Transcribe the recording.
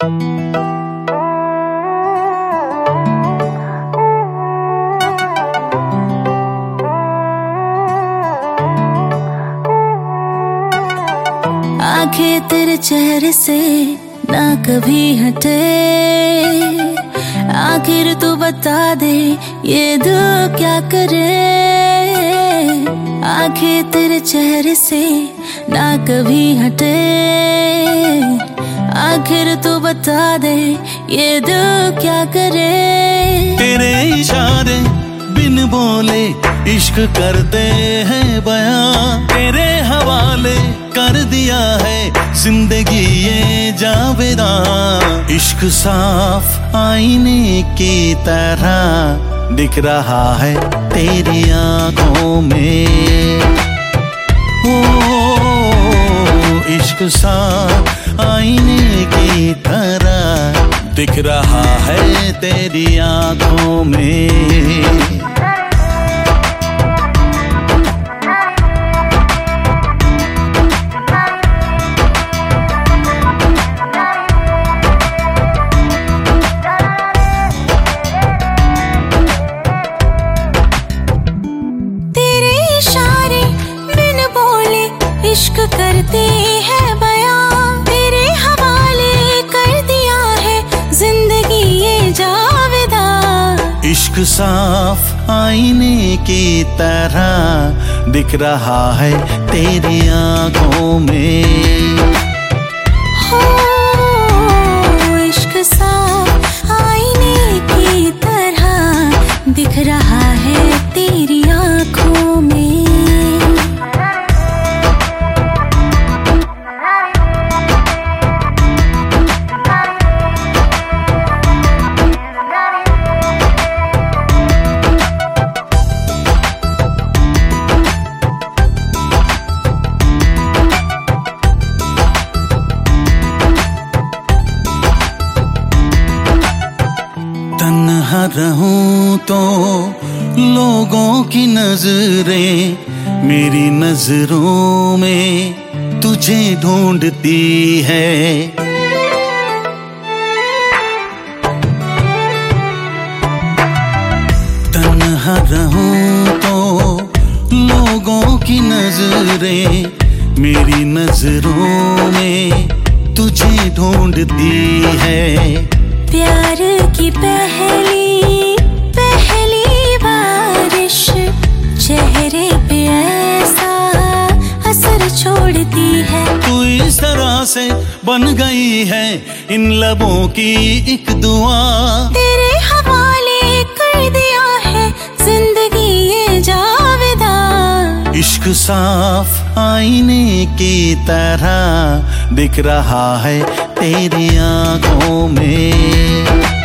आंखें तेरे चेहरे से ना कभी हटे, आखिर तू बता दे ये दिल क्या करे। आंखें तेरे चेहरे से ना कभी हटे, आखिर तू बता दे ये दिल क्या करे। तेरे इशारे बिन बोले इश्क करते हैं बयां, तेरे हवाले कर दिया है जिंदगी ये जावेदा। इश्क साफ आईने की तरह दिख रहा है तेरी आंखों में। ओ इश्क साफ आईने की तरह दिख रहा है तेरी आंखों में। इश्क करते हैं बयां, तेरे हवाले कर दिया है जिंदगी ये जावेदा। इश्क साफ आईने की तरह दिख रहा है तेरी आंखों में। हो इश्क साफ आईने की तरह दिख रहा है तेरी आंखों में। तन्हा रहूं तो लोगों की नजरें मेरी नजरों में तुझे ढूंढती है। तन्हा रहूं तो लोगों की नजरें मेरी नजरों में तुझे ढूंढती है। प्यार की पहली बारिश चेहरे पे ऐसा असर छोड़ती है। तू इस तरह से बन गई है इन लबों की एक दुआ, तेरे हवाले कर दिया है जिंदगी ये जावेदा। इश्क साफ आईने की तरह दिख रहा है तेरी आंखों में।